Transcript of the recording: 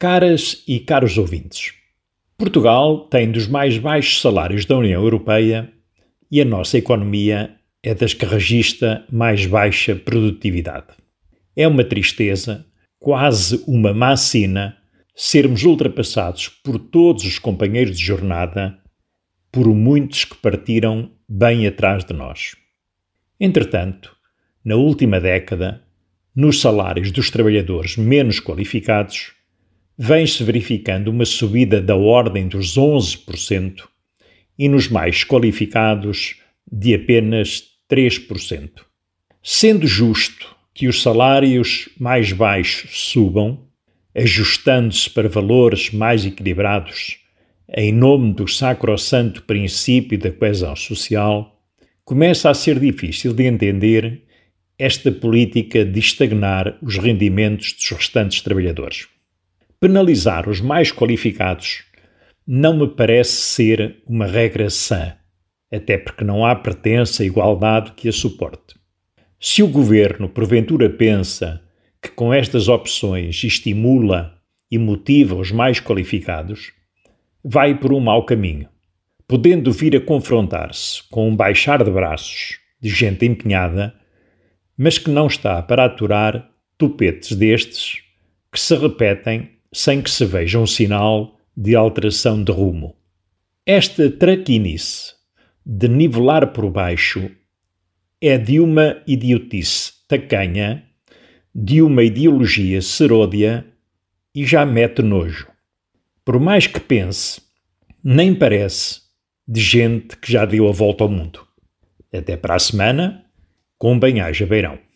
Caras e caros ouvintes, Portugal tem dos mais baixos salários da União Europeia e a nossa economia é das que registra mais baixa produtividade. É uma tristeza, quase uma má sina, sermos ultrapassados por todos os companheiros de jornada, por muitos que partiram bem atrás de nós. Entretanto, na última década, nos salários dos trabalhadores menos qualificados, vem-se verificando uma subida da ordem dos 11% e nos mais qualificados de apenas 3%. Sendo justo que os salários mais baixos subam, ajustando-se para valores mais equilibrados, em nome do sacrossanto princípio da coesão social, começa a ser difícil de entender esta política de estagnar os rendimentos dos restantes trabalhadores. Penalizar os mais qualificados não me parece ser uma regra sã, até porque não há pretensa igualdade que a suporte. Se o governo, porventura, pensa que com estas opções estimula e motiva os mais qualificados, vai por um mau caminho, podendo vir a confrontar-se com um baixar de braços de gente empenhada, mas que não está para aturar tupetes destes que se repetem sem que se veja um sinal de alteração de rumo. Esta traquinice de nivelar por baixo é de uma idiotice tacanha, de uma ideologia seródia e já mete nojo. Por mais que pense, nem parece de gente que já deu a volta ao mundo. Até para a semana, com bem-aja Beirão.